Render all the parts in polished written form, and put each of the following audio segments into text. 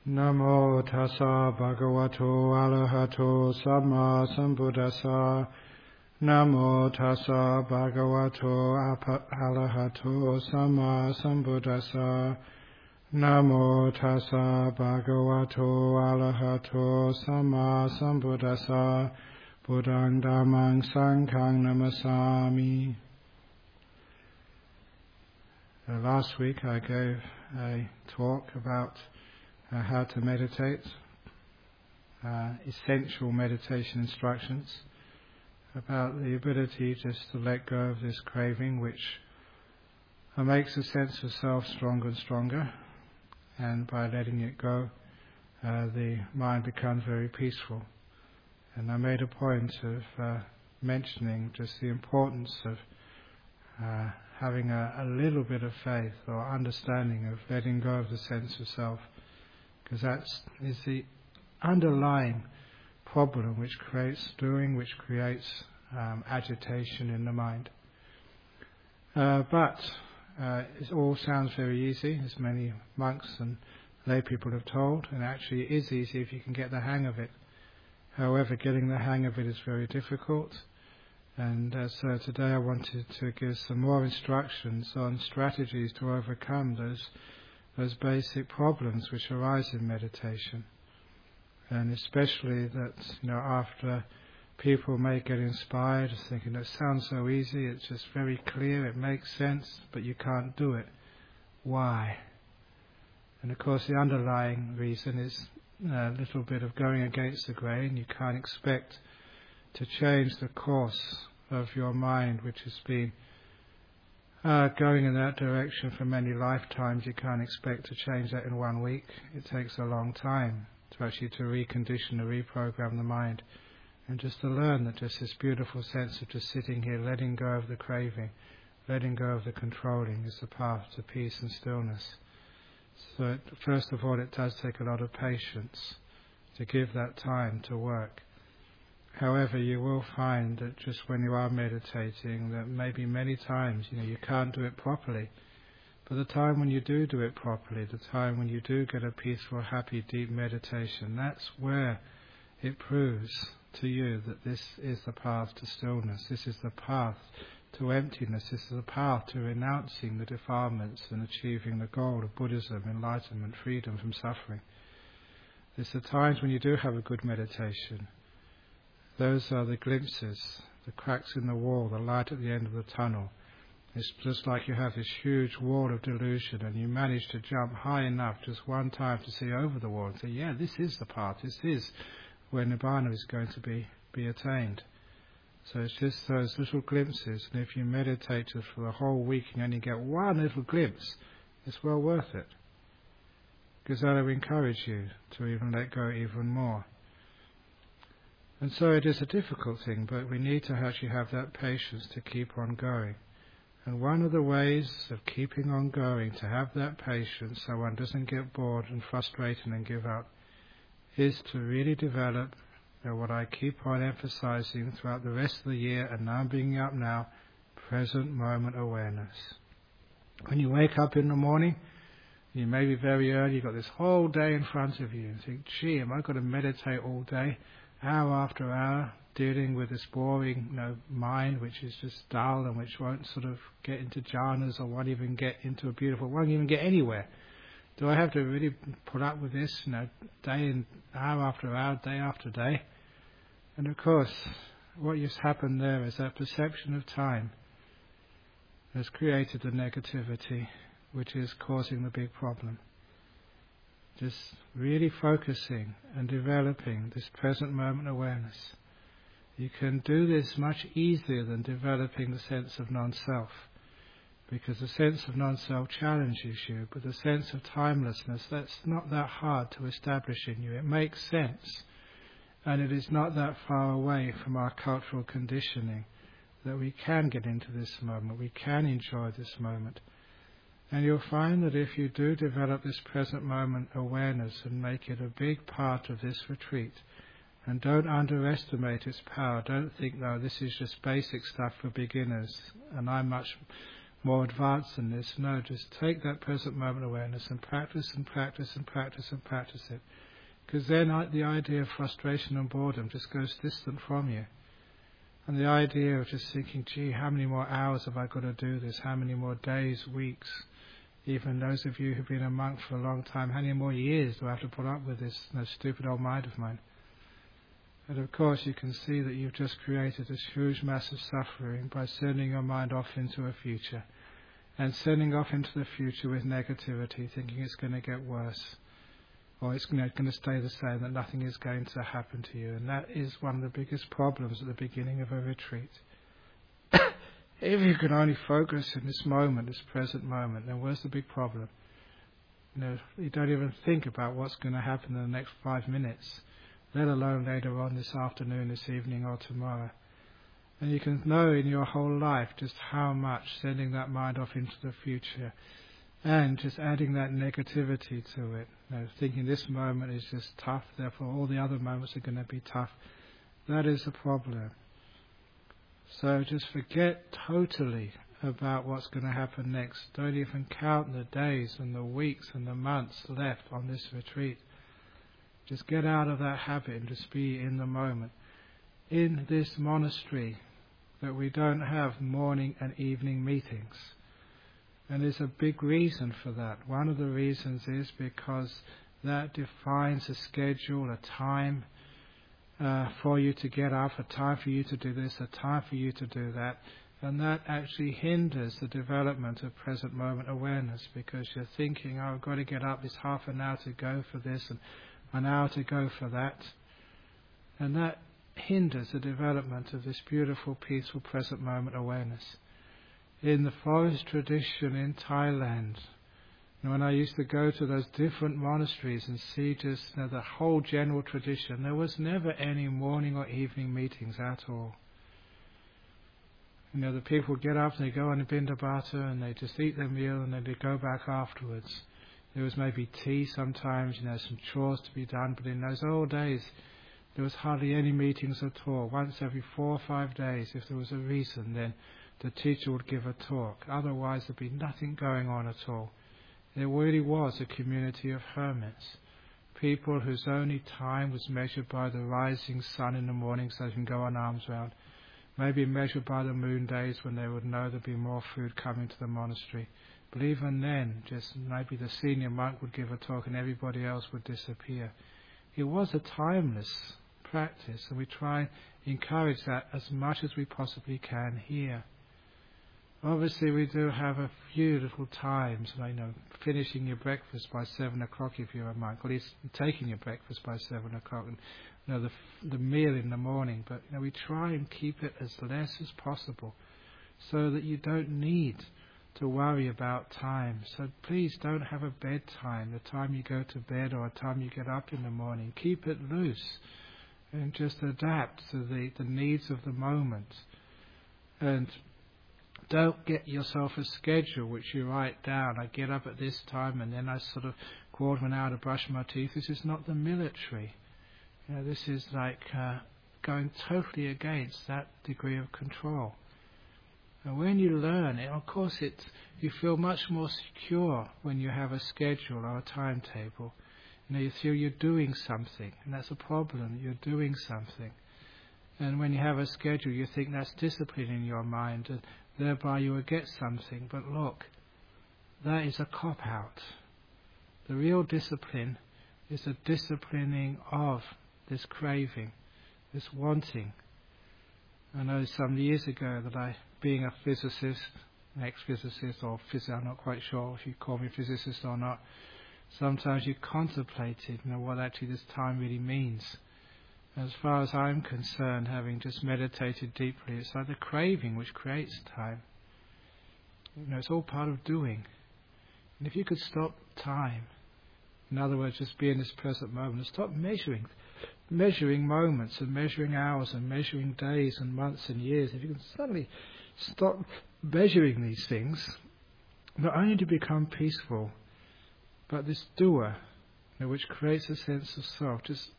Namo tassa bhagavato arahato samma sambuddhassa. Namo tassa bhagavato arahato samma sambuddhassa. Namo tassa bhagavato arahato samma sambuddhassa. Buddhaṃ dhammāṃ saṅghāṃ namasāmi. Last week I gave a talk about how to meditate, essential meditation instructions, about the ability just to let go of this craving which makes the sense of self stronger and stronger, and by letting it go the mind becomes very peaceful. And I made a point of mentioning just the importance of having a little bit of faith or understanding of letting go of the sense of self, because that is the underlying problem which creates agitation in the mind. But it all sounds very easy, as many monks and lay people have told, and actually it is easy if you can get the hang of it. However, getting the hang of it is very difficult, and so today I wanted to give some more instructions on strategies to overcome those basic problems which arise in meditation. And especially that, after people may get inspired, thinking that sounds so easy, it's just very clear, it makes sense, but you can't do it. Why? And of course the underlying reason is a little bit of going against the grain. You can't expect to change the course of your mind, which has been going in that direction for many lifetimes. You can't expect to change that in 1 week. It takes a long time to recondition or reprogram the mind, and just to learn that just this beautiful sense of just sitting here, letting go of the craving, letting go of the controlling, is the path to peace and stillness. So first of all, it does take a lot of patience to give that time to work. However, you will find that just when you are meditating, that maybe many times, you can't do it properly. But the time when you do it properly, the time when you do get a peaceful, happy, deep meditation, that's where it proves to you that this is the path to stillness. This is the path to emptiness. This is the path to renouncing the defilements and achieving the goal of Buddhism, enlightenment, freedom from suffering. It's the times when you do have a good meditation. Those are the glimpses, the cracks in the wall, the light at the end of the tunnel. It's just like you have this huge wall of delusion and you manage to jump high enough just one time to see over the wall and say, yeah, this is the path, this is where Nibbana is going to be attained. So it's just those little glimpses, and if you meditate just for the whole week and only get one little glimpse, it's well worth it, because that will encourage you to even let go even more. And so it is a difficult thing, but we need to actually have that patience to keep on going. And one of the ways of keeping on going, to have that patience so one doesn't get bored and frustrated and give up, is to really develop what I keep on emphasizing throughout the rest of the year, and now I'm bringing up now, present moment awareness. When you wake up in the morning, you may be very early, you've got this whole day in front of you, and think, gee, am I going to meditate all day, hour after hour, dealing with this boring mind which is just dull and which won't sort of get into jhanas or won't even get into won't even get anywhere. Do I have to really put up with this, day and hour after hour, day after day? And of course, what has happened there is that perception of time has created the negativity which is causing the big problem. Just really focusing and developing this present moment awareness. You can do this much easier than developing the sense of non-self, because the sense of non-self challenges you, but the sense of timelessness, that's not that hard to establish in you. It makes sense, and it is not that far away from our cultural conditioning that we can get into this moment, we can enjoy this moment. And you'll find that if you do develop this present moment awareness and make it a big part of this retreat, and don't underestimate its power, don't think, no, this is just basic stuff for beginners, and I'm much more advanced than this. No, just take that present moment awareness and practice and practice and practice and practice it. Because then the idea of frustration and boredom just goes distant from you. And the idea of just thinking, gee, how many more hours have I got to do this? How many more days, weeks? Even those of you who've been a monk for a long time, how many more years do I have to put up with this stupid old mind of mine? And of course you can see that you've just created this huge massive suffering by sending your mind off into a future. And sending off into the future with negativity, thinking it's going to get worse. Or it's going to stay the same, that nothing is going to happen to you. And that is one of the biggest problems at the beginning of a retreat. If you can only focus in this moment, this present moment, then where's the big problem? You don't even think about what's going to happen in the next 5 minutes, let alone later on this afternoon, this evening or tomorrow. And you can know in your whole life just how much sending that mind off into the future and just adding that negativity to it, thinking this moment is just tough, therefore all the other moments are going to be tough. That is the problem. So just forget totally about what's going to happen next. Don't even count the days and the weeks and the months left on this retreat. Just get out of that habit and just be in the moment. In this monastery, that we don't have morning and evening meetings. And there's a big reason for that. One of the reasons is because that defines a schedule, a time for you to get up, a time for you to do this, a time for you to do that. And that actually hinders the development of present moment awareness, because you're thinking, I've got to get up this half an hour to go for this and an hour to go for that. And that hinders the development of this beautiful, peaceful present moment awareness. In the forest tradition in Thailand, when I used to go to those different monasteries and see just the whole general tradition, there was never any morning or evening meetings at all. The people get up and they go on a Bindabata and they just eat their meal and then they go back afterwards. There was maybe tea sometimes, some chores to be done, but in those old days there was hardly any meetings at all. Once every 4 or 5 days, if there was a reason, then the teacher would give a talk. Otherwise there'd be nothing going on at all. There really was a community of hermits, people whose only time was measured by the rising sun in the morning so they can go on arms round, maybe measured by the moon days when they would know there'd be more food coming to the monastery. But even then, just maybe the senior monk would give a talk and everybody else would disappear. It was a timeless practice, and we try and encourage that as much as we possibly can here. Obviously we do have a few little times, finishing your breakfast by 7 o'clock if you're a monk, or at least taking your breakfast by 7 o'clock, and the meal in the morning. But we try and keep it as less as possible, so that you don't need to worry about time. So please don't have a bedtime, the time you go to bed or the time you get up in the morning. Keep it loose and just adapt to the needs of the moment. And don't get yourself a schedule which you write down. I get up at this time and then I sort of quarter of an hour to brush my teeth. This is not the military. This is like going totally against that degree of control. And when you learn it, of course, you feel much more secure when you have a schedule or a timetable. You feel you're doing something, and that's a problem. You're doing something. And when you have a schedule, you think that's discipline in your mind, and thereby you will get something. But look, that is a cop-out. The real discipline is the disciplining of this craving, this wanting. I know some years ago that being a physicist, an ex-physicist or I'm not quite sure if you call me physicist or not, sometimes you contemplated what actually this time really means. As far as I'm concerned, having just meditated deeply, it's like the craving which creates time. It's all part of doing. And if you could stop time, in other words, just be in this present moment and stop measuring moments and measuring hours and measuring days and months and years, if you can suddenly stop measuring these things, not only to become peaceful, but this doer, which creates a sense of self,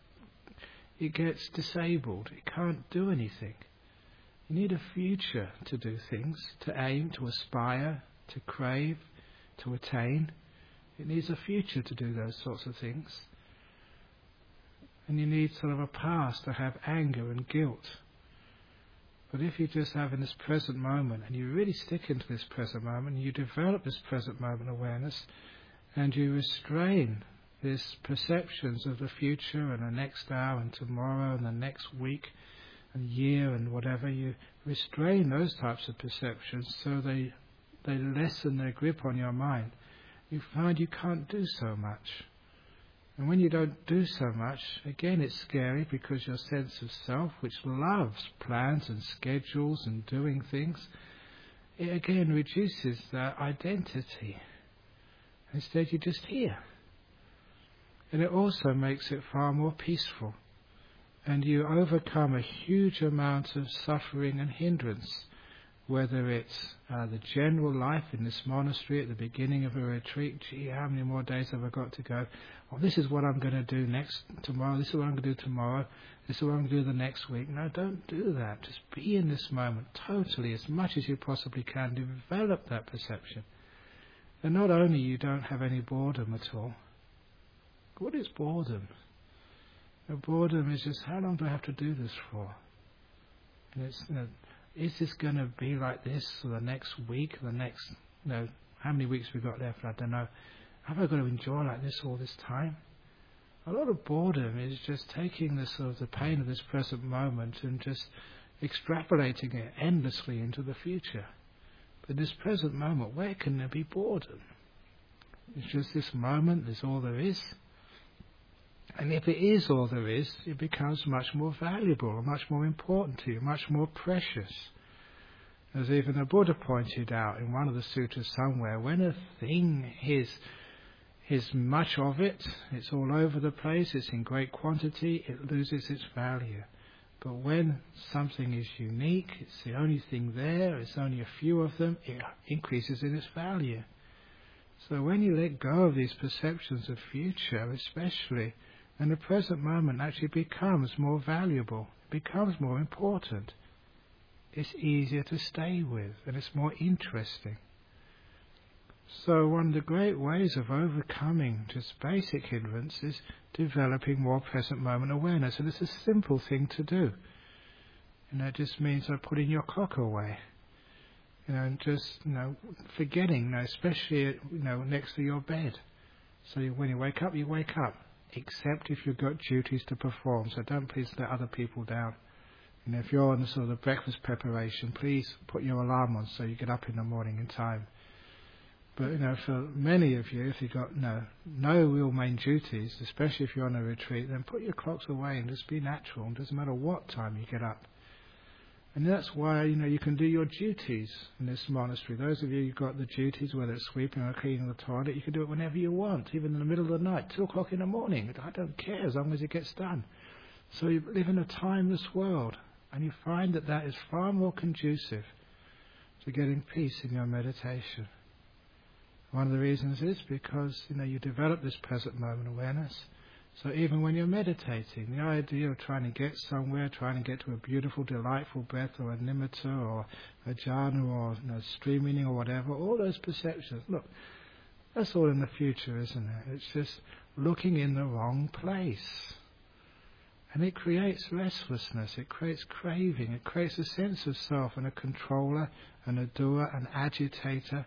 it gets disabled. It can't do anything. You need a future to do things, to aim, to aspire, to crave, to attain. It needs a future to do those sorts of things. And you need sort of a past to have anger and guilt. But if you just have in this present moment, and you really stick into this present moment, and you develop this present moment awareness, and you restrain these perceptions of the future and the next hour and tomorrow and the next week and year and whatever, you restrain those types of perceptions so they lessen their grip on your mind. You find you can't do so much. And when you don't do so much, again it's scary because your sense of self, which loves plans and schedules and doing things, it again reduces that identity. Instead you're just here. And it also makes it far more peaceful. And you overcome a huge amount of suffering and hindrance, whether it's the general life in this monastery at the beginning of a retreat. Gee, how many more days have I got to go? Well, this is what I'm going to do tomorrow. This is what I'm going to do tomorrow. This is what I'm going to do the next week. No, don't do that. Just be in this moment totally, as much as you possibly can. Develop that perception. And not only you don't have any boredom at all. What is boredom? Boredom is just, how long do I have to do this for? And it's, is this going to be like this for the next week, how many weeks we've got left, I don't know. Have I got to enjoy like this all this time? A lot of boredom is just taking the pain of this present moment and just extrapolating it endlessly into the future. But this present moment, where can there be boredom? It's just this moment, there's all there is. And if it is all there is, it becomes much more valuable, much more important to you, much more precious. As even the Buddha pointed out in one of the sutras somewhere, when a thing is much of it, it's all over the place, it's in great quantity, it loses its value. But when something is unique, it's the only thing there, it's only a few of them, it increases in its value. So when you let go of these perceptions of future, especially, and the present moment actually becomes more valuable, becomes more important. It's easier to stay with, and it's more interesting. So one of the great ways of overcoming just basic hindrance is developing more present moment awareness. And it's a simple thing to do. It just means putting your clock away. And just, forgetting, especially, next to your bed. So when you wake up, except if you've got duties to perform. So don't please let other people down. If you're on the breakfast preparation, please put your alarm on so you get up in the morning in time. But, for many of you, if you've got no real main duties, especially if you're on a retreat, then put your clocks away and just be natural. It doesn't matter what time you get up. And that's why, you can do your duties in this monastery. Those of you who've got the duties, whether it's sweeping or cleaning the toilet, you can do it whenever you want, even in the middle of the night, 2 o'clock in the morning. I don't care as long as it gets done. So you live in a timeless world, and you find that is far more conducive to getting peace in your meditation. One of the reasons is because, you develop this present moment awareness. So even when you're meditating, the idea of trying to get somewhere, trying to get to a beautiful, delightful breath, or a nimitta, or a jhana, or stream meaning, or whatever, all those perceptions, look, that's all in the future, isn't it? It's just looking in the wrong place. And it creates restlessness, it creates craving, it creates a sense of self and a controller, and a doer, an agitator.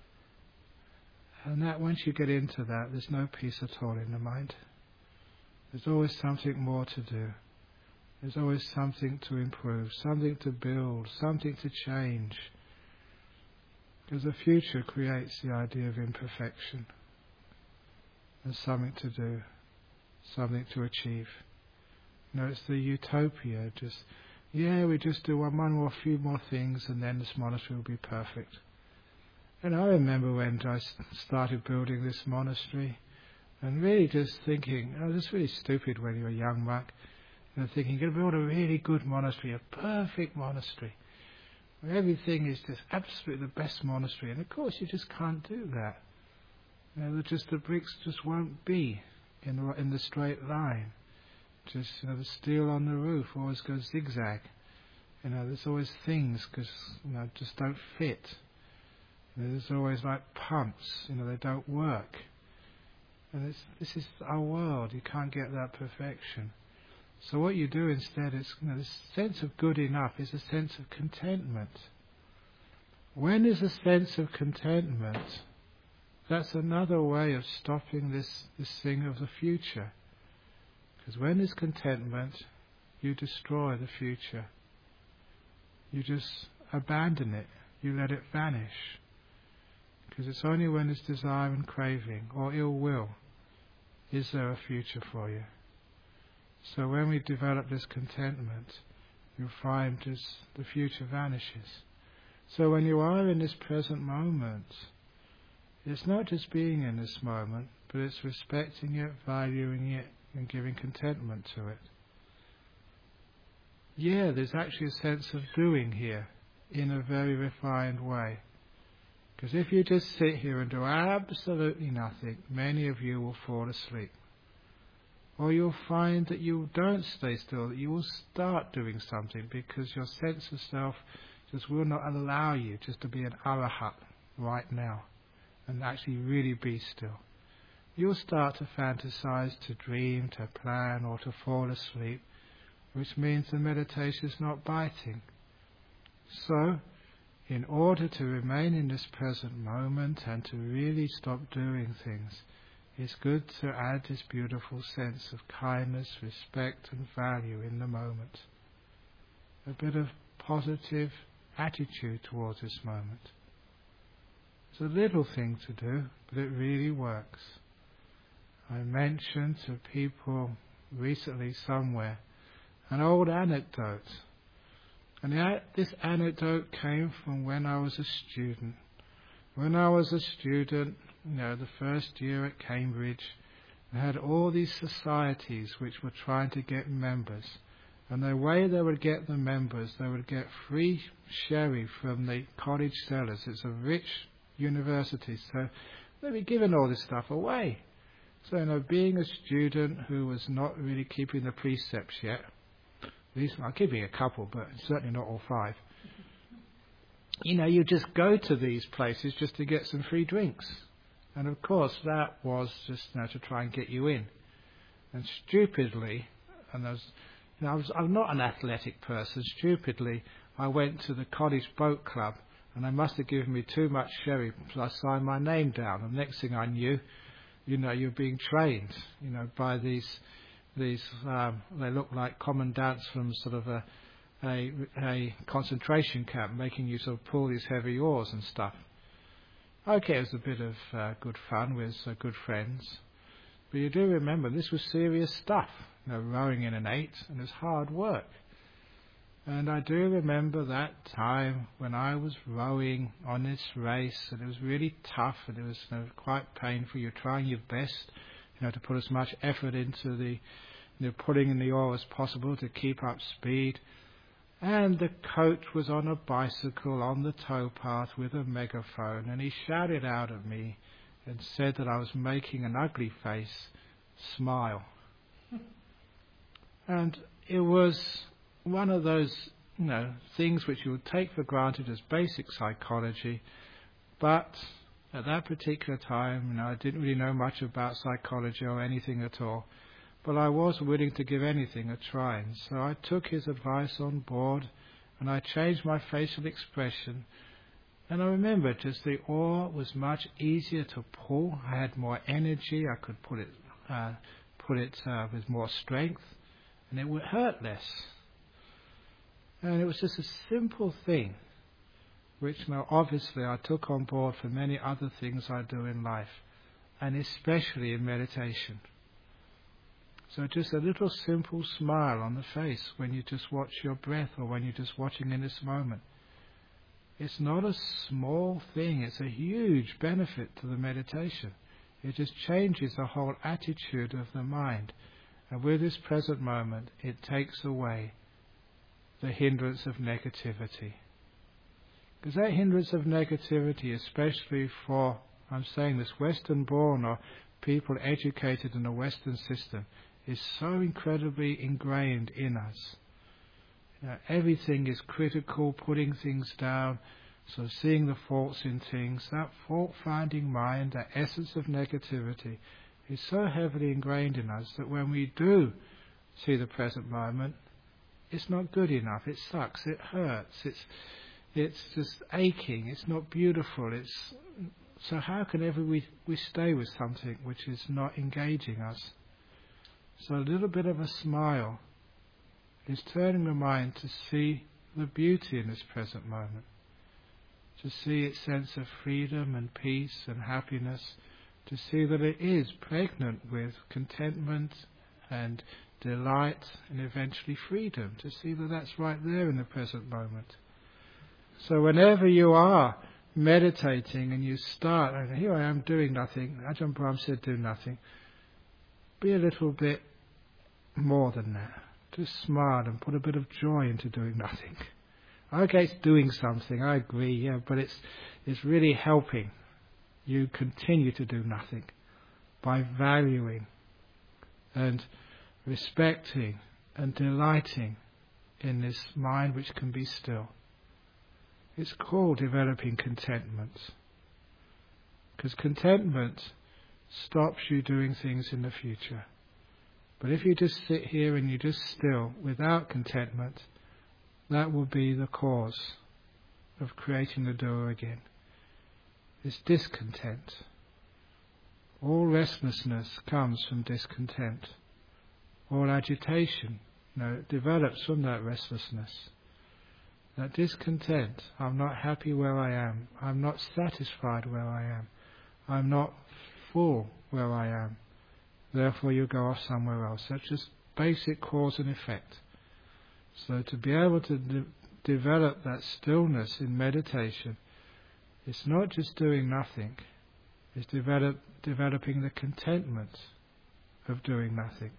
And that once you get into that, there's no peace at all in the mind. There's always something more to do. There's always something to improve, something to build, something to change. Because the future creates the idea of imperfection. There's something to do, something to achieve. It's the utopia. We just do a few more things and then this monastery will be perfect. And I remember when I started building this monastery, and really just thinking, this is really stupid when you're a young monk, thinking you're going to build a really good monastery, a perfect monastery, where everything is just absolutely the best monastery. And of course you just can't do that. The bricks just won't be in the straight line. Just, the steel on the roof always goes zigzag. There's always things just don't fit. There's always like pumps, they don't work. And this is our world. You can't get that perfection. So what you do instead is, this sense of good enough is a sense of contentment. When is a sense of contentment? That's another way of stopping this thing of the future. Because when there's contentment, you destroy the future. You just abandon it. You let it vanish. Because it's only when there's desire and craving or ill will is there a future for you. So when we develop this contentment, you'll find the future vanishes. So when you are in this present moment, it's not just being in this moment, but it's respecting it, valuing it, and giving contentment to it. Yeah, there's actually a sense of doing here in a very refined way. Because if you just sit here and do absolutely nothing, many of you will fall asleep. Or you'll find that you don't stay still, that you will start doing something because your sense of self just will not allow you just to be an arahat right now and actually really be still. You'll start to fantasize, to dream, to plan, or to fall asleep, which means the meditation is not biting. So, in order to remain in this present moment and to really stop doing things, it's good to add this beautiful sense of kindness, respect and value in the moment. A bit of positive attitude towards this moment. It's a little thing to do, but it really works. I mentioned to people recently somewhere an old anecdote. And this anecdote came from when I was a student. When I was a student, the first year at Cambridge, I had all these societies which were trying to get members. And the way they would get the members, they would get free sherry from the college cellars. It's a rich university, so they'd be giving all this stuff away. So, being a student who was not really keeping the precepts yet, I'm keeping a couple, but certainly not all 5. You just go to these places just to get some free drinks. And of course that was just to try and get you in. And stupidly, and I'm not an athletic person, stupidly I went to the college boat club and they must have given me too much sherry, so I signed my name down. And the next thing I knew, you're being trained, by these they look like commandants from sort of a concentration camp, making you sort of pull these heavy oars and stuff. Okay, it was a bit of good fun with good friends, but you do remember this was serious stuff. Rowing in an 8, and it was hard work. And I do remember that time when I was rowing on this race, and it was really tough, and it was quite painful. You're trying your best, to put as much effort into the putting in the oar as possible to keep up speed. And the coach was on a bicycle on the towpath with a megaphone, and he shouted out at me and said that I was making an ugly face smile. And it was one of those, things which you would take for granted as basic psychology, but at that particular time, I didn't really know much about psychology or anything at all. But I was willing to give anything a try, and so I took his advice on board, and I changed my facial expression. And I remember just the oar was much easier to pull. I had more energy. I could put it with more strength, and it would hurt less. And it was just a simple thing, which now obviously I took on board for many other things I do in life, and especially in meditation. So just a little simple smile on the face when you just watch your breath or when you're just watching in this moment. It's not a small thing, it's a huge benefit to the meditation. It just changes the whole attitude of the mind. And with this present moment, it takes away the hindrance of negativity. Because that hindrance of negativity, especially for, I'm saying this, Western born or people educated in a Western system, is so incredibly ingrained in us. Everything is critical, putting things down, So seeing the faults in things, that fault-finding mind, that essence of negativity, is so heavily ingrained in us that when we do see the present moment, it's not good enough, it sucks, it hurts, it's just aching, it's not beautiful. So how can ever we stay with something which is not engaging us? So a little bit of a smile is turning the mind to see the beauty in this present moment, to see its sense of freedom and peace and happiness, to see that it is pregnant with contentment and delight and eventually freedom, to see that that's right there in the present moment. So whenever you are meditating and you start, and here I am doing nothing, Ajahn Brahm said do nothing, be a little bit more than that. Just smile and put a bit of joy into doing nothing. Okay, it's doing something, I agree, yeah, but it's really helping you continue to do nothing by valuing and respecting and delighting in this mind which can be still. It's called developing contentment, because contentment stops you doing things in the future. But if you just sit here and you're just still without contentment, that will be the cause of creating the doer again. It's discontent. All restlessness comes from discontent. All agitation, develops from that restlessness. That discontent, I'm not happy where I am, I'm not satisfied where I am, I'm not full where I am, therefore you go off somewhere else. That's just basic cause and effect. So to be able to develop that stillness in meditation, it's not just doing nothing, it's developing the contentment of doing nothing.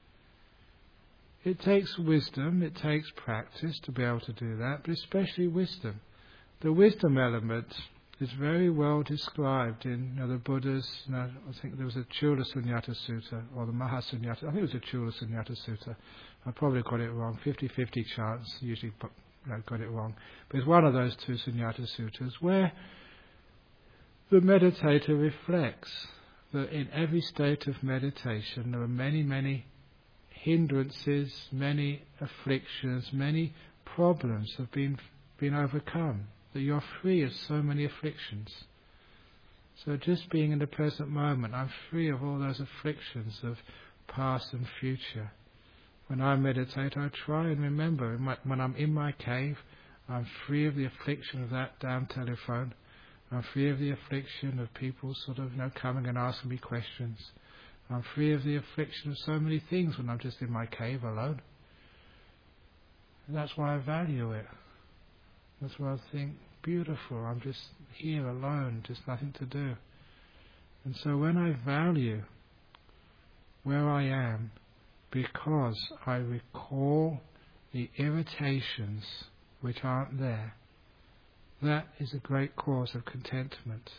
It takes wisdom, it takes practice to be able to do that, but especially wisdom. The wisdom element is very well described in the Buddha's, I think there was a Chula Sunyata Sutta, or the Mahasunyata, I think it was a Chula Sunyata Sutta. I probably got it wrong, 50-50 chance, usually got it wrong. But it's one of those two Sunyata Suttas where the meditator reflects that in every state of meditation there are many, many hindrances, many afflictions, many problems have been overcome, that you're free of so many afflictions. So just being in the present moment, I'm free of all those afflictions of past and future. When I meditate, I try and remember, when I'm in my cave, I'm free of the affliction of that damn telephone. I'm free of the affliction of people coming and asking me questions. I'm free of the affliction of so many things when I'm just in my cave alone. And that's why I value it. That's why I think, beautiful, I'm just here alone, just nothing to do. And so when I value where I am, because I recall the irritations which aren't there, that is a great cause of contentment.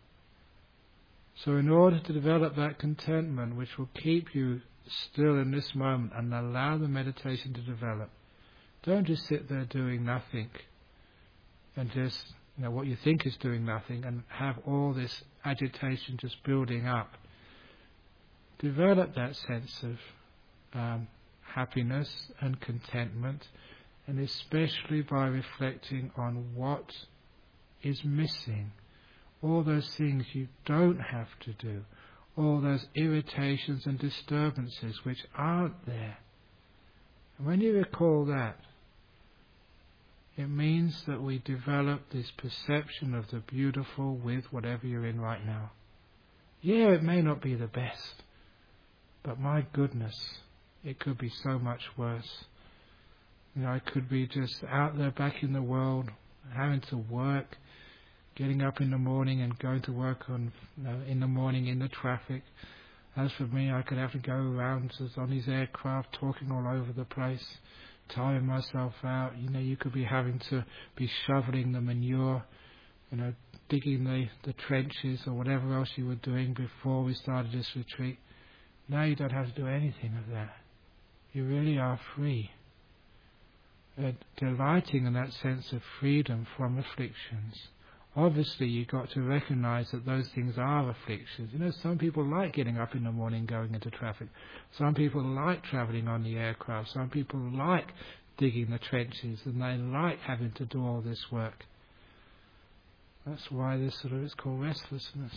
So in order to develop that contentment which will keep you still in this moment and allow the meditation to develop, don't just sit there doing nothing and just, what you think is doing nothing and have all this agitation just building up. Develop that sense of happiness and contentment, and especially by reflecting on what is missing. All those things you don't have to do, all those irritations and disturbances which aren't there. And when you recall that, it means that we develop this perception of the beautiful with whatever you're in right now. Yeah, it may not be the best, but my goodness, it could be so much worse. I could be just out there back in the world, having to work, getting up in the morning and going to work in the morning in the traffic. As for me, I could have to go around on these aircraft talking all over the place, tiring myself out. You could be having to be shoveling the manure, digging the trenches or whatever else you were doing before we started this retreat. Now you don't have to do anything of that. You really are free. delighting in that sense of freedom from afflictions. Obviously, you've got to recognize that those things are afflictions. You know, some people like getting up in the morning, going into traffic. Some people like travelling on the aircraft. Some people like digging the trenches, and they like having to do all this work. That's why this sort of is called restlessness.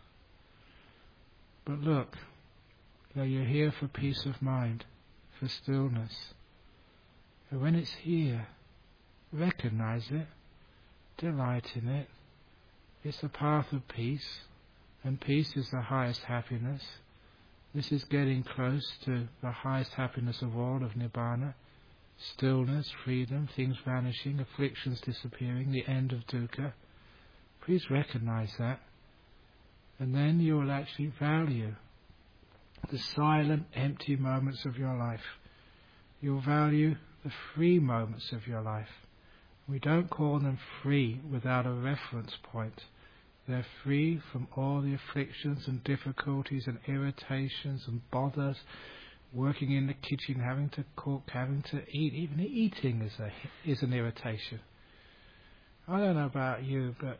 But look, you're here for peace of mind, for stillness. And when it's here, recognize it, delight in it. It's a path of peace, and peace is the highest happiness. This is getting close to the highest happiness of all, of Nibbana. Stillness, freedom, things vanishing, afflictions disappearing, the end of dukkha. Please recognize that. And then you will actually value the silent, empty moments of your life. You'll value the free moments of your life. We don't call them free without a reference point. They're free from all the afflictions and difficulties and irritations and bothers, working in the kitchen, having to cook, having to eat. Even eating is an irritation. I don't know about you, but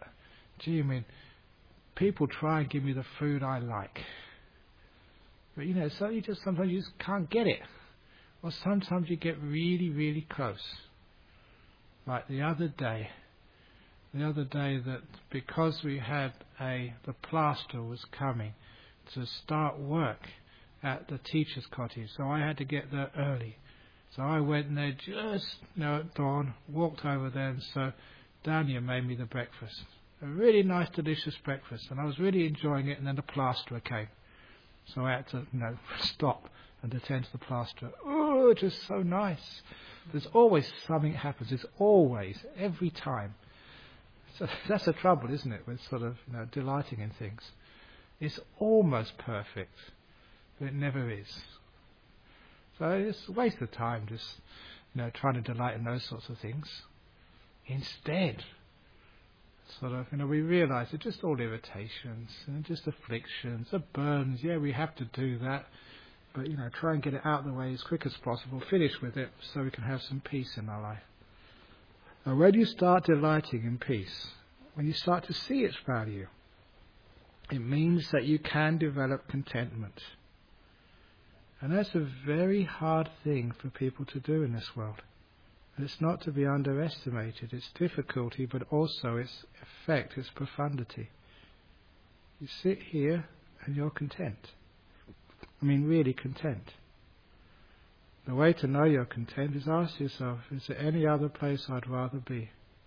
people try and give me the food I like. But so sometimes you just can't get it. Or sometimes you get really, really close. Like the other day that because we had the plaster was coming to start work at the teacher's cottage, so I had to get there early. So I went there just at dawn, walked over there, and so Dania made me the breakfast. A really nice, delicious breakfast, and I was really enjoying it, and then the plasterer came. So I had to stop and attend to the plasterer. Oh, just so nice. There's always something happens. It's always, every time. So that's the trouble, isn't it, with sort of delighting in things. It's almost perfect, but it never is. So it's a waste of time just trying to delight in those sorts of things. Instead, sort of we realise they're just all irritations and just afflictions, the burdens. Yeah, we have to do that, but try and get it out of the way as quick as possible. Finish with it so we can have some peace in our life. Now, when you start delighting in peace, when you start to see its value, it means that you can develop contentment. And that's a very hard thing for people to do in this world. And it's not to be underestimated. Its difficulty, but also its effect, its profundity. You sit here and you're content. Really content. The way to know you're content is ask yourself, is there any other place I'd rather be?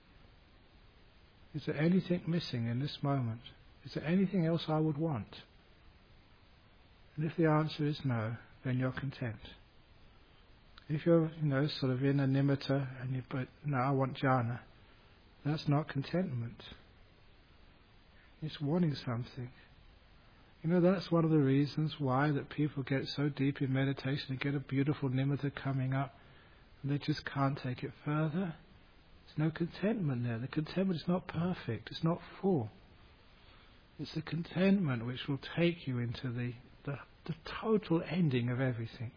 Is there anything missing in this moment? Is there anything else I would want? And if the answer is no, then you're content. If you're, sort of in a nimitta and you put, no, I want jhana, that's not contentment. It's wanting something. That's one of the reasons why that people get so deep in meditation and get a beautiful nimitta coming up and they just can't take it further. There's no contentment there. The contentment is not perfect. It's not full. It's the contentment which will take you into the total ending of everything.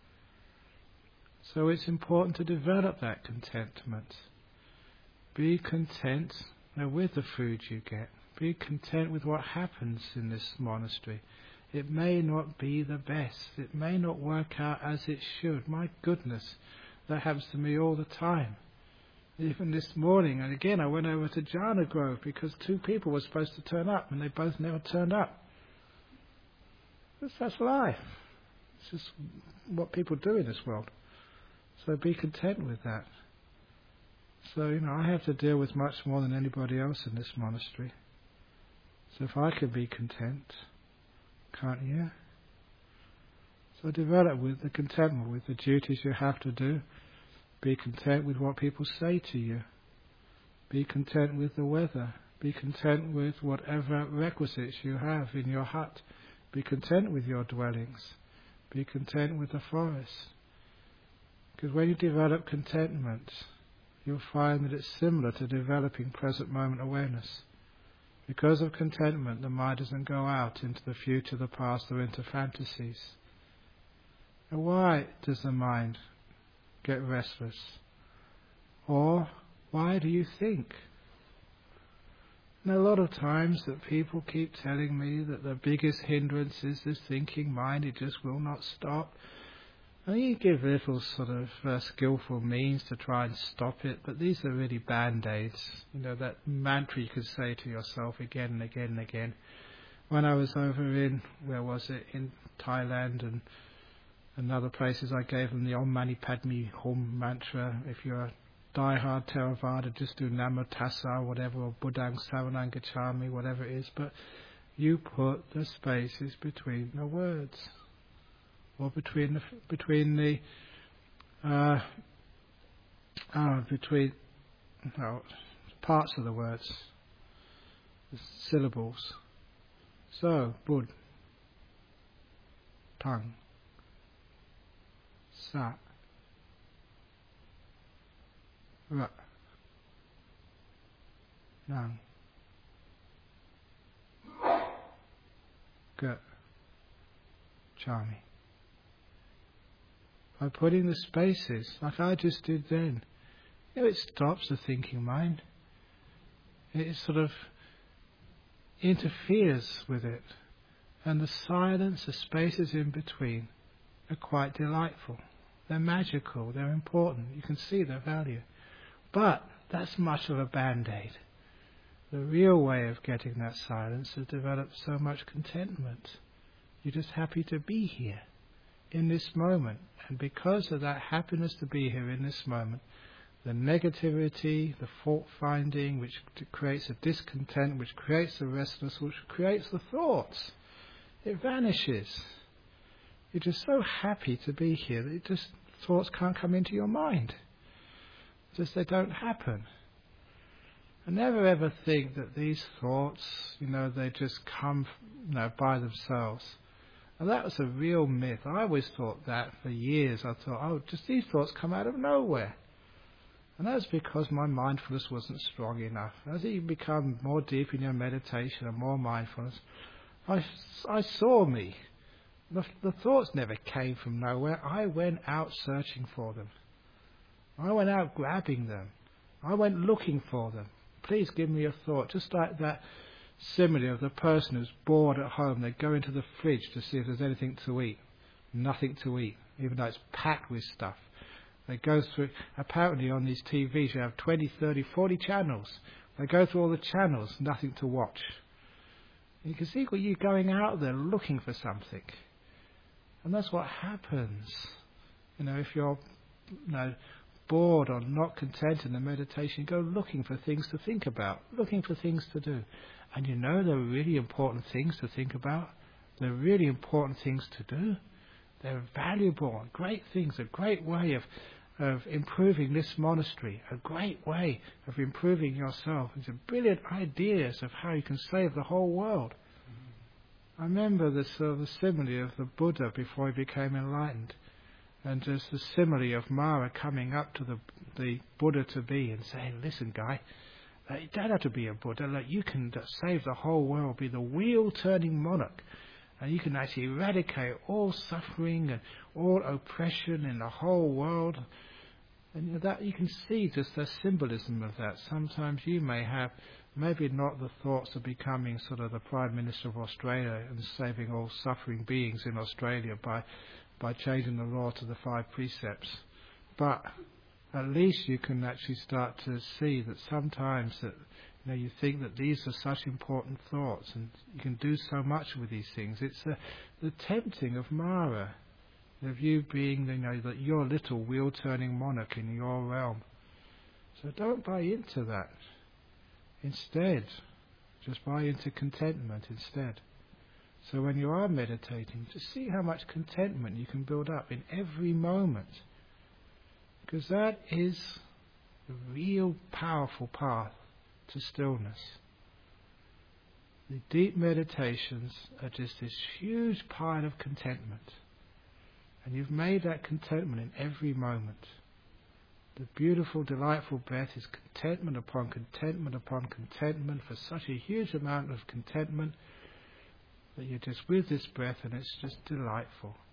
So it's important to develop that contentment. Be content with the food you get. Be content with what happens in this monastery. It may not be the best. It may not work out as it should. My goodness, that happens to me all the time. Even this morning, and again I went over to Jhana Grove because 2 people were supposed to turn up and they both never turned up. That's life. It's just what people do in this world. So be content with that. So, I have to deal with much more than anybody else in this monastery. So if I can be content, can't you? So develop with the contentment, with the duties you have to do. Be content with what people say to you. Be content with the weather. Be content with whatever requisites you have in your hut. Be content with your dwellings. Be content with the forest. Because when you develop contentment, you'll find that it's similar to developing present moment awareness. Because of contentment, the mind doesn't go out into the future, the past, or into fantasies. And why does the mind get restless? Or why do you think? And a lot of times that people keep telling me that the biggest hindrance is this thinking mind, it just will not stop. And you give little sort of skillful means to try and stop it, but these are really band-aids. You know, that mantra you could say to yourself again and again and again. When I was over in, where was it, in Thailand and other places, I gave them the Om Mani Padme Hum mantra. If you're a die-hard Theravada, just do Namo Tassa, whatever, or Buddhang Saranang Gacchami, whatever it is, but you put the spaces between the words, or between parts of the words, the syllables. So, Bud, Tang, Sat, Ra, Nang, Gut, Chami. By putting the spaces, like I just did then, it stops the thinking mind. It sort of interferes with it. And the silence, the spaces in between, are quite delightful. They're magical, they're important. You can see their value. But that's much of a band-aid. The real way of getting that silence is develop so much contentment. You're just happy to be here in this moment. And because of that happiness to be here in this moment, the negativity, the fault-finding, which creates a discontent, which creates the restlessness, which creates the thoughts, it vanishes. You're just so happy to be here that thoughts can't come into your mind. Just they don't happen. And never ever think that these thoughts, they just come, by themselves. And that was a real myth. I always thought that for years. I thought, just these thoughts come out of nowhere. And that's because my mindfulness wasn't strong enough. As you become more deep in your meditation and more mindfulness, I saw me. The thoughts never came from nowhere. I went out searching for them. I went out grabbing them. I went looking for them. Please give me a thought. Just like that simile of the person who's bored at home. They go into the fridge to see if there's anything to eat. Nothing to eat, even though it's packed with stuff. They go through, apparently on these TVs you have 20, 30, 40 channels. They go through all the channels, nothing to watch. You can see you're going out there looking for something. And that's what happens. If you're bored or not content in the meditation, go looking for things to think about, looking for things to do. And they're really important things to think about. They're really important things to do. They're valuable, great things, a great way of improving this monastery, a great way of improving yourself. It's brilliant ideas of how you can save the whole world. I remember the simile of the Buddha before he became enlightened, and just the simile of Mara coming up to the Buddha-to-be and saying, listen guy, you don't have to be a Buddha, you can save the whole world, be the wheel-turning monarch. And you can actually eradicate all suffering and all oppression in the whole world. And that you can see just the symbolism of that. Sometimes you may have maybe not the thoughts of becoming sort of the Prime Minister of Australia and saving all suffering beings in Australia by changing the law to the 5 precepts. But at least you can actually start to see that sometimes that you think that these are such important thoughts and you can do so much with these things. It's the tempting of Mara, of you being, that your little wheel-turning monarch in your realm. So don't buy into that. Instead, just buy into contentment instead. So when you are meditating, just see how much contentment you can build up in every moment. Because that is the real powerful path to stillness. The deep meditations are just this huge pile of contentment. And you've made that contentment in every moment. The beautiful, delightful breath is contentment upon contentment upon contentment, for such a huge amount of contentment that you're just with this breath and it's just delightful.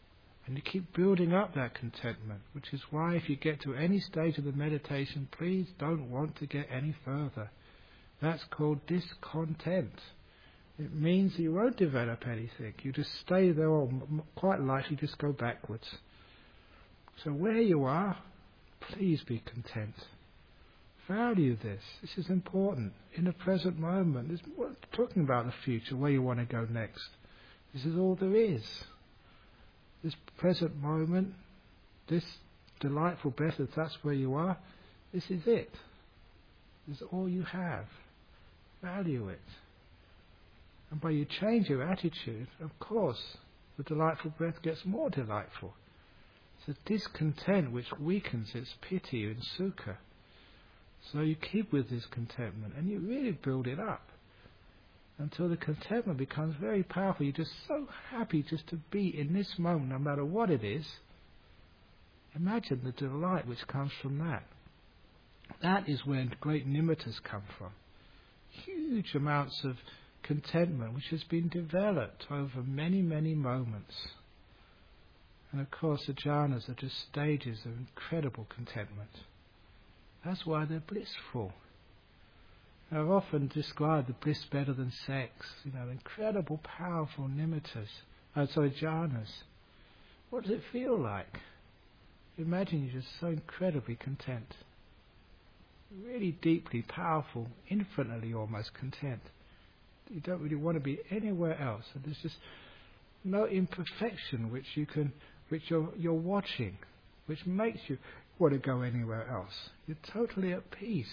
And you keep building up that contentment, which is why if you get to any stage of the meditation, please don't want to get any further. That's called discontent. It means you won't develop anything. You just stay there, or quite likely just go backwards. So where you are, please be content. Value this. This is important. In the present moment, we're not talking about the future, where you want to go next. This is all there is. This present moment, this delightful breath, if that's where you are, this is it. This is all you have. Value it. And by you change your attitude, of course, the delightful breath gets more delightful. It's a discontent which weakens its piti and sukha. So you keep with this contentment and you really build it up until the contentment becomes very powerful. You're just so happy just to be in this moment, no matter what it is. Imagine the delight which comes from that. That is where great nimittas come from. Huge amounts of contentment which has been developed over many, many moments. And of course the jhanas are just stages of incredible contentment. That's why they're blissful. I've often described the bliss better than sex, incredible, powerful nimittas, jhanas. What does it feel like? Imagine you're just so incredibly content. Really deeply powerful, infinitely almost content. You don't really want to be anywhere else. And there's just no imperfection which you're watching, which makes you want to go anywhere else. You're totally at peace.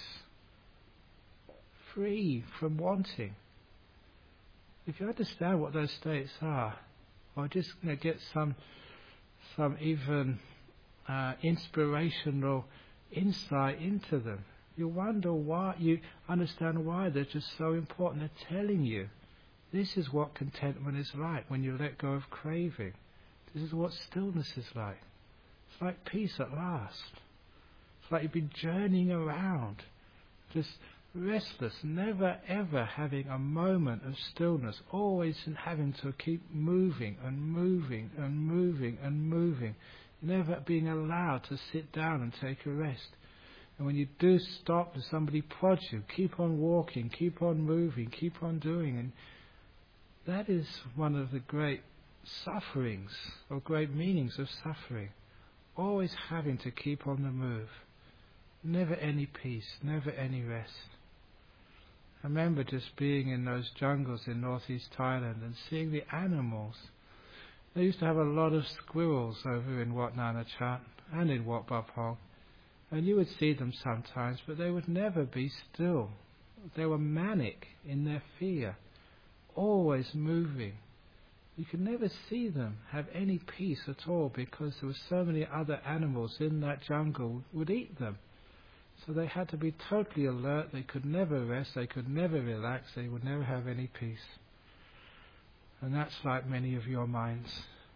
Free from wanting. If you understand what those states are, or just get some even inspirational insight into them, you wonder why. You understand why they're just so important. They're telling you this is what contentment is like when you let go of craving. This is what stillness is like. It's like peace at last. It's like you've been journeying around, just restless, never ever having a moment of stillness, always having to keep moving and moving and moving and moving, never being allowed to sit down and take a rest. And when you do stop and somebody prods you, keep on walking, keep on moving, keep on doing. And that is one of the great sufferings, or great meanings of suffering. Always having to keep on the move. Never any peace, never any rest. I remember just being in those jungles in northeast Thailand and seeing the animals. They used to have a lot of squirrels over in Wat Nanachat and in Wat Pah Pong. And you would see them sometimes, but they would never be still. They were manic in their fear, always moving. You could never see them have any peace at all because there were so many other animals in that jungle would eat them. So they had to be totally alert. They could never rest. They could never relax. They would never have any peace. And that's like many of your minds.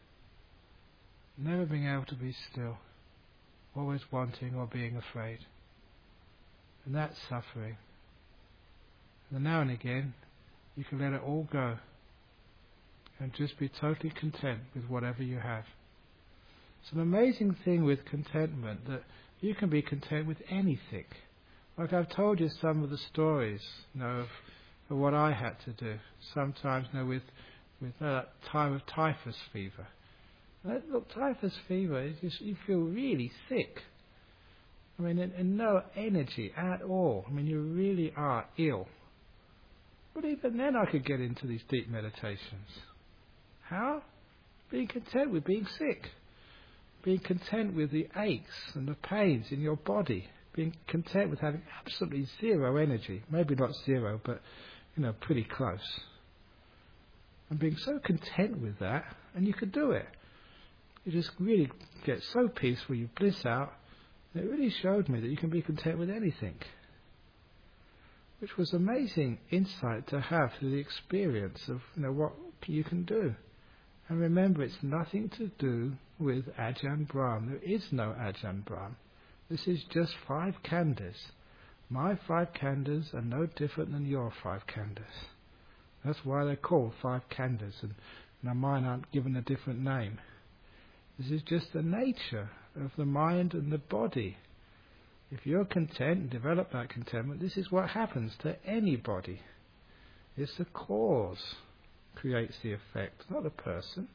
Never being able to be still. Always wanting or being afraid. And that's suffering. And now and again, you can let it all go. And just be totally content with whatever you have. It's an amazing thing with contentment that you can be content with anything. Like I've told you some of the stories, of what I had to do. Sometimes, with that time of typhus fever. Look, typhus fever is just, you feel really sick. And no energy at all. You really are ill. But even then I could get into these deep meditations. How? Being content with being sick. Being content with the aches and the pains in your body. Being content with having absolutely zero energy. Maybe not zero, but, pretty close. And being so content with that, and you could do it. You just really get so peaceful, you bliss out. And it really showed me that you can be content with anything. Which was amazing insight to have through the experience of, what you can do. And remember, it's nothing to do with Ajahn Brahm. There is no Ajahn Brahm. This is just 5 khandhas. My 5 khandhas are no different than your 5 khandhas. That's why they're called 5 khandhas, and mine aren't given a different name. This is just the nature of the mind and the body. If you're content and develop that contentment, this is what happens to anybody. It's the cause creates the effect, not the person.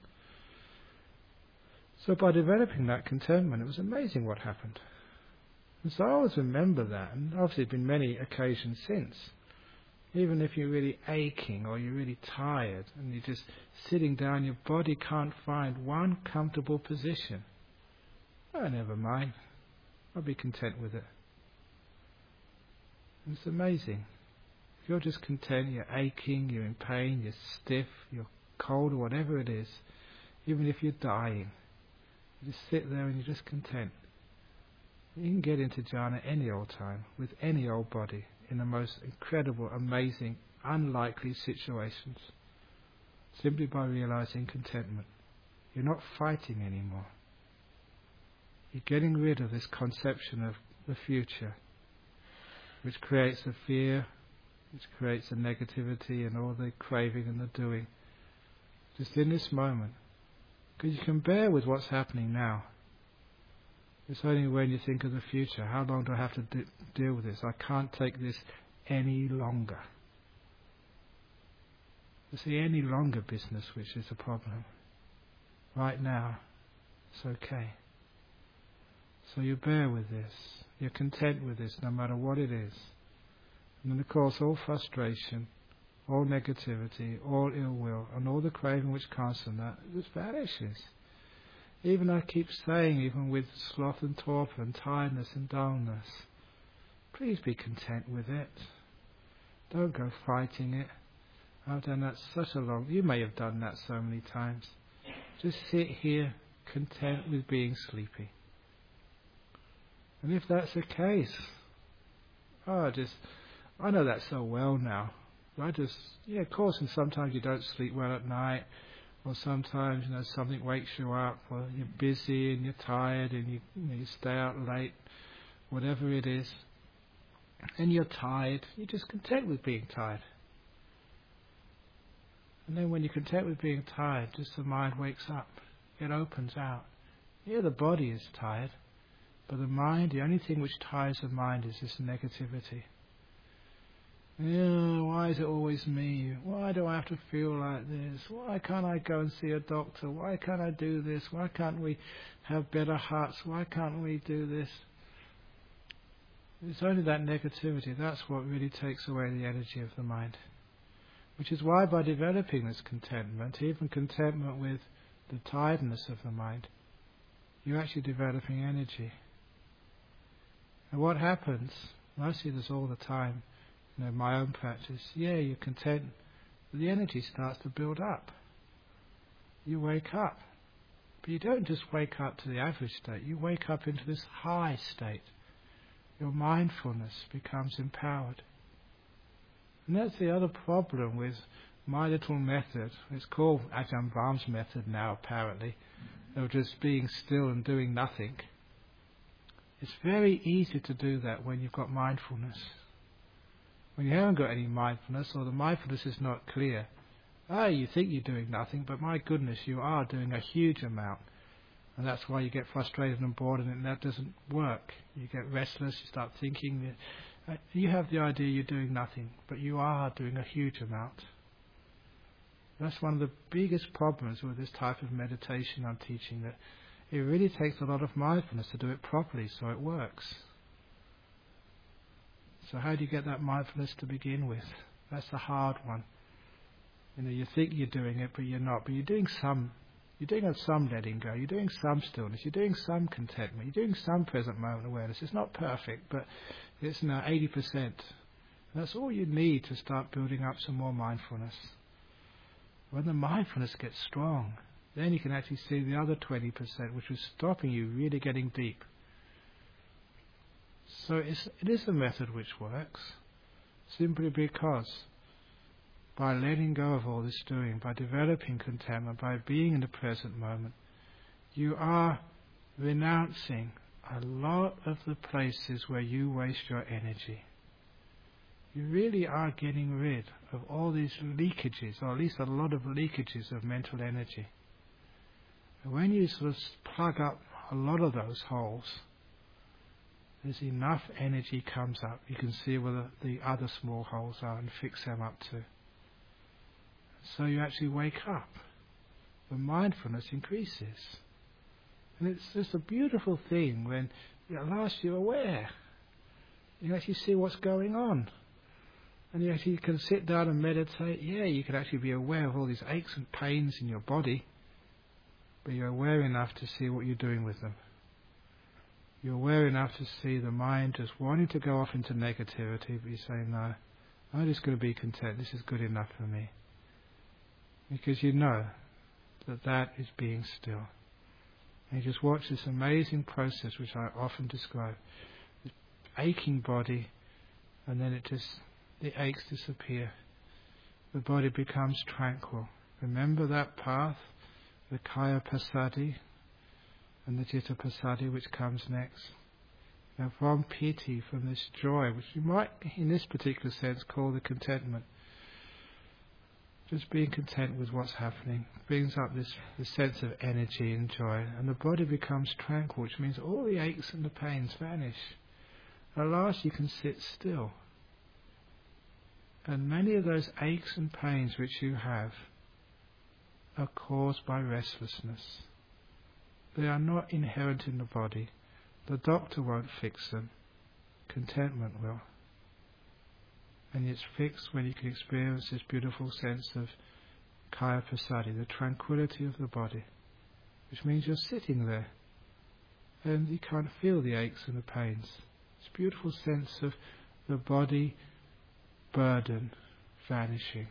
So by developing that contentment, it was amazing what happened. And so I always remember that, and obviously been many occasions since. Even if you're really aching or you're really tired and you're just sitting down, your body can't find one comfortable position. Oh, never mind. I'll be content with it. And it's amazing. If you're just content, you're aching, you're in pain, you're stiff, you're cold, or whatever it is, even if you're dying, you just sit there and you're just content. You can get into jhana any old time, with any old body, in the most incredible, amazing, unlikely situations, simply by realizing contentment. You're not fighting anymore. You're getting rid of this conception of the future, which creates the fear, which creates the negativity and all the craving and the doing. Just in this moment. Because you can bear with what's happening now. It's only when you think of the future, how long do I have to deal with this? I can't take this any longer. It's the any longer business which is the problem. Right now, it's okay. So you bear with this. You're content with this no matter what it is. And then of course all frustration, all negativity, all ill will, and all the craving which comes from that, just vanishes. Even I keep saying, even with sloth and torpor and tiredness and dullness, please be content with it. Don't go fighting it. I've done that such a long... You may have done that so many times. Just sit here content with being sleepy. And if that's the case, I know that so well now. Of course, and sometimes you don't sleep well at night, or sometimes, something wakes you up, or you're busy and you're tired and you stay out late, whatever it is, and you're tired, you're just content with being tired. And then when you're content with being tired, just the mind wakes up, it opens out. Yeah, the body is tired, but the mind, the only thing which tires the mind is this negativity. Yeah, why is it always me? Why do I have to feel like this? Why can't I go and see a doctor? Why can't I do this? Why can't we have better hearts? Why can't we do this? It's only that negativity. That's what really takes away the energy of the mind. Which is why by developing this contentment, even contentment with the tiredness of the mind, you're actually developing energy. And what happens, and I see this all the time, my own practice, you're content, but the energy starts to build up. You wake up. But you don't just wake up to the average state, you wake up into this high state. Your mindfulness becomes empowered. And that's the other problem with my little method. It's called Ajahn Brahm's method now, apparently, of just being still and doing nothing. It's very easy to do that when you've got mindfulness. When you haven't got any mindfulness, or the mindfulness is not clear, you think you're doing nothing, but my goodness, you are doing a huge amount. And that's why you get frustrated and bored, and that doesn't work. You get restless, you start thinking. You have the idea you're doing nothing, but you are doing a huge amount. That's one of the biggest problems with this type of meditation I'm teaching, that it really takes a lot of mindfulness to do it properly so it works. So how do you get that mindfulness to begin with? That's the hard one. You think you're doing it, but you're not. But you're doing some letting go. You're doing some stillness. You're doing some contentment. You're doing some present moment awareness. It's not perfect, but it's now 80%. And that's all you need to start building up some more mindfulness. When the mindfulness gets strong, then you can actually see the other 20%, which was stopping you really getting deep. So it is a method which works, simply because by letting go of all this doing, by developing contentment, by being in the present moment, you are renouncing a lot of the places where you waste your energy. You really are getting rid of all these leakages, or at least a lot of leakages of mental energy. And when you sort of plug up a lot of those holes, there's enough energy comes up. You can see where the other small holes are and fix them up too. So you actually wake up. The mindfulness increases. And it's just a beautiful thing when at last you're aware. You actually see what's going on. And you actually can sit down and meditate. Yeah, you can actually be aware of all these aches and pains in your body, but you're aware enough to see what you're doing with them. You're aware enough to see the mind just wanting to go off into negativity, but you say, no, I'm just going to be content. This is good enough for me. Because you know that that is being still. And you just watch this amazing process, which I often describe. This aching body, and then the aches disappear. The body becomes tranquil. Remember that path, the Kaya Passaddhi and the Citta Passaddhi, which comes next. Now from piti, from this joy, which you might in this particular sense call the contentment, just being content with what's happening brings up this sense of energy and joy, and the body becomes tranquil, which means all the aches and the pains vanish. At last you can sit still. And many of those aches and pains which you have are caused by restlessness. They are not inherent in the body. The doctor won't fix them. Contentment will. And it's fixed when you can experience this beautiful sense of Kaya Passaddhi, the tranquility of the body, which means you're sitting there and you can't feel the aches and the pains. This beautiful sense of the body burden vanishing.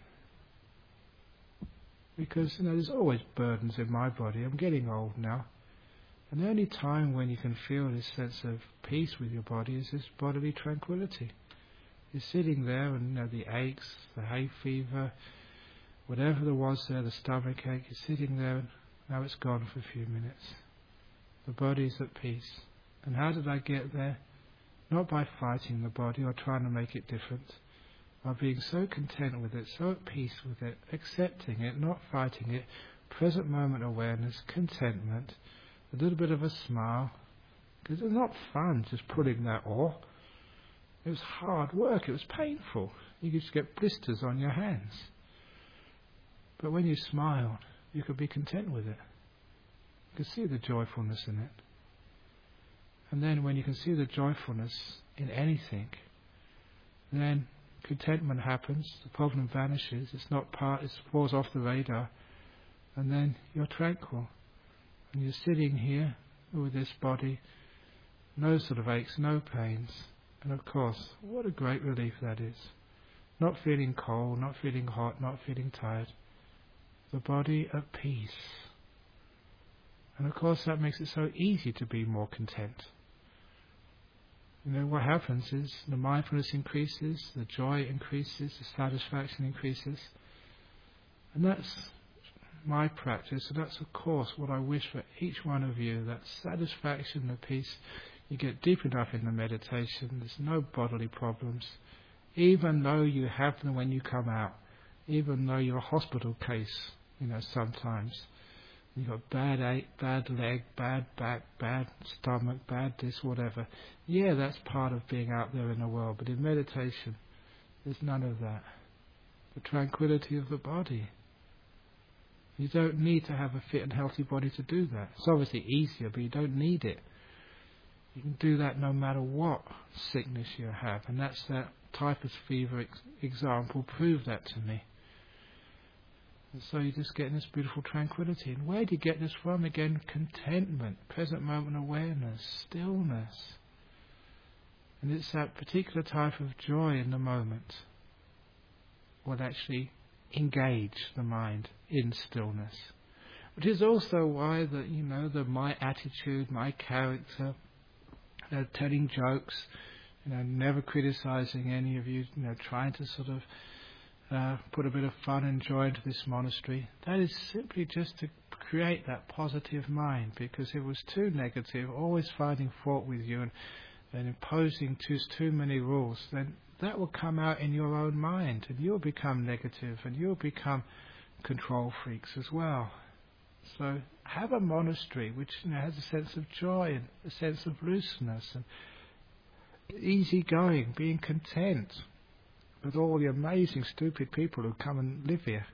Because, there's always burdens in my body. I'm getting old now. And the only time when you can feel this sense of peace with your body is this bodily tranquility. You're sitting there and the aches, the hay fever, whatever there was there, the stomach ache, you're sitting there and now it's gone for a few minutes. The body's at peace. And how did I get there? Not by fighting the body or trying to make it different, by being so content with it, so at peace with it, accepting it, not fighting it, present moment awareness, contentment, a little bit of a smile, because it's not fun just pulling that oar. It was hard work, it was painful. You could just get blisters on your hands. But when you smiled, you could be content with it. You could see the joyfulness in it. And then when you can see the joyfulness in anything, then contentment happens, the problem vanishes, it falls off the radar, and then you're tranquil. And you're sitting here with this body, no sort of aches, no pains. And of course, what a great relief that is. Not feeling cold, not feeling hot, not feeling tired. The body at peace. And of course that makes it so easy to be more content. What happens is the mindfulness increases, the joy increases, the satisfaction increases. And that's my practice, and that's of course what I wish for each one of you, that satisfaction, the peace. You get deep enough in the meditation, there's no bodily problems, even though you have them when you come out, even though you're a hospital case, sometimes. You've got bad leg, bad back, bad stomach, bad this, whatever. Yeah, that's part of being out there in the world, but in meditation, there's none of that. The tranquility of the body. You don't need to have a fit and healthy body to do that. It's obviously easier, but you don't need it. You can do that no matter what sickness you have, and that's that typhus fever example proved that to me. And so you just get this beautiful tranquility. And where do you get this from? Again, contentment, present moment awareness, stillness. And it's that particular type of joy in the moment will actually engage the mind in stillness. Which is also why my attitude, my character, telling jokes, never criticizing any of you, trying to sort of put a bit of fun and joy into this monastery. That is simply just to create that positive mind, because if it was too negative, always finding fault with you and imposing too many rules, then that will come out in your own mind and you'll become negative and you'll become control freaks as well. So have a monastery which has a sense of joy and a sense of looseness and easy going, being content with all the amazing stupid people who come and live here.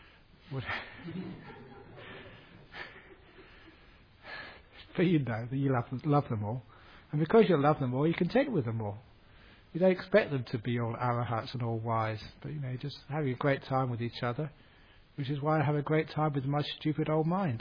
But you know that you love them all. And because you love them all, you're content with them all. You don't expect them to be all arahats and all wise, but you're just having a great time with each other, which is why I have a great time with my stupid old mind.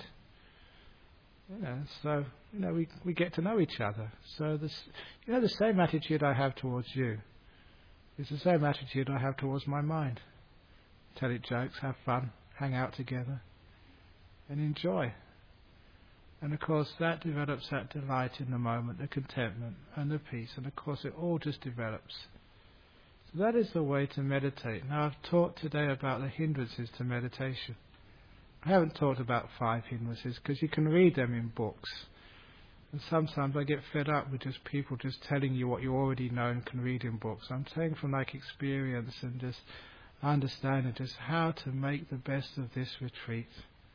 So we get to know each other. So this, the same attitude I have towards you is the same attitude I have towards my mind. Tell it jokes, have fun, hang out together, and enjoy. And of course that develops that delight in the moment, the contentment and the peace, and of course it all just develops. So that is the way to meditate. Now I've taught today about the hindrances to meditation. I haven't talked about 5 hindrances because you can read them in books. And sometimes I get fed up with just people just telling you what you already know and can read in books. I'm saying from experience and just understanding just how to make the best of this retreat.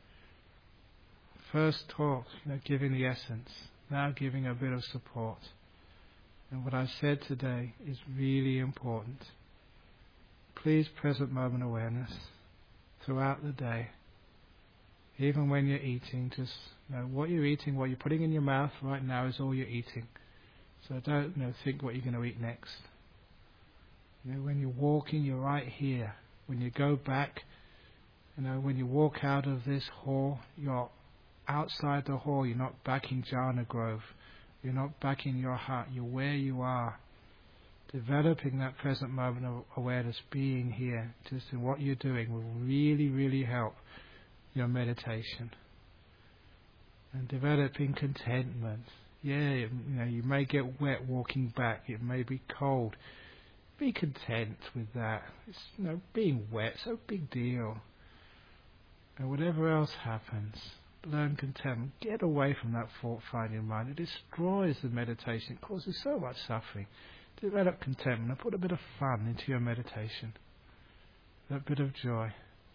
First talk, giving the essence, now giving a bit of support. And what I've said today is really important. Please present moment awareness throughout the day. Even when you're eating, just know what you're eating, what you're putting in your mouth right now is all you're eating. So don't think what you're going to eat next. When you're walking, you're right here. When you go back, when you walk out of this hall, you're outside the hall. You're not back in Jhana Grove. You're not back in your hut. You're where you are. Developing that present moment of awareness, being here, just in what you're doing, will really, really help your meditation. And developing contentment. Yeah, you may get wet walking back. It may be cold. Be content with that. It's, being wet, so big deal. And whatever else happens, learn contentment. Get away from that fault-finding mind. It destroys the meditation. It causes so much suffering. Develop contentment and put a bit of fun into your meditation. That bit of joy.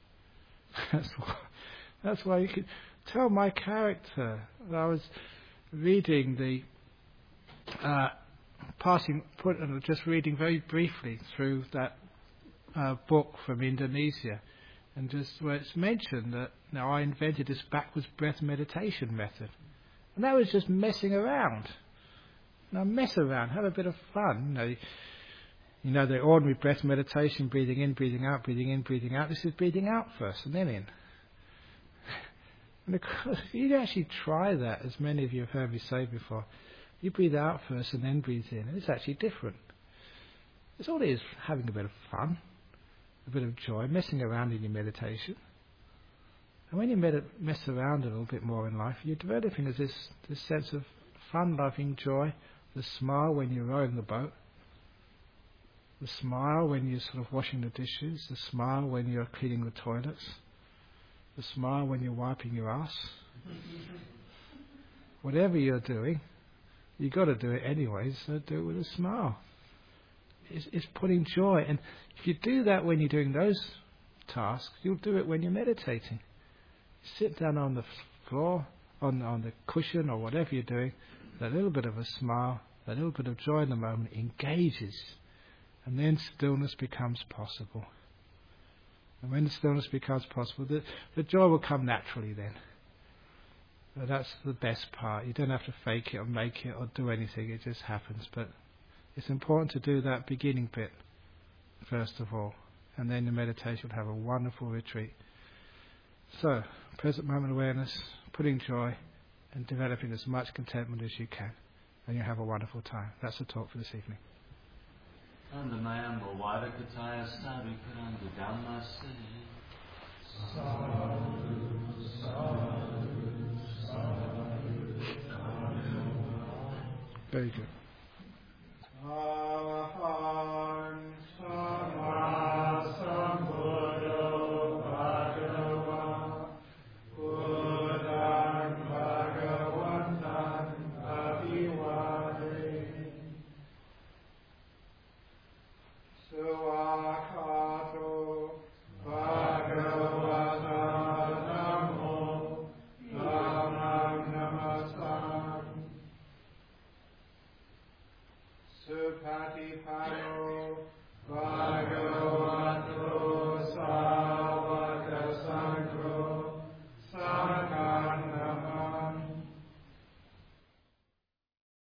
That's why you can tell my character. I was reading just reading very briefly through that book from Indonesia, and just where it's mentioned that I invented this backwards breath meditation method, and that was just messing around. Now mess around, have a bit of fun. The ordinary breath meditation, breathing in, breathing out, breathing in, breathing out. This is breathing out first and then in. And of course, if you actually try that, as many of you have heard me say before, you breathe out first and then breathe in, and it's actually different. It's all it is, having a bit of fun, a bit of joy, messing around in your meditation. And when you mess around a little bit more in life, you're developing this sense of fun, loving joy, the smile when you're rowing the boat, the smile when you're sort of washing the dishes, the smile when you're cleaning the toilets, the smile when you're wiping your ass. Whatever you're doing, you've got to do it anyway, so do it with a smile. It's putting joy. And if you do that when you're doing those tasks, you'll do it when you're meditating. Sit down on the floor, on the cushion or whatever you're doing, that little bit of a smile, that little bit of joy in the moment engages, and then stillness becomes possible. And when the stillness becomes possible, the joy will come naturally then. But that's the best part. You don't have to fake it or make it or do anything. It just happens. But it's important to do that beginning bit first of all, and then the meditation will have a wonderful retreat. So, present moment awareness, putting joy, and developing as much contentment as you can, and you'll have a wonderful time. That's the talk for this evening. Very good. Patipanno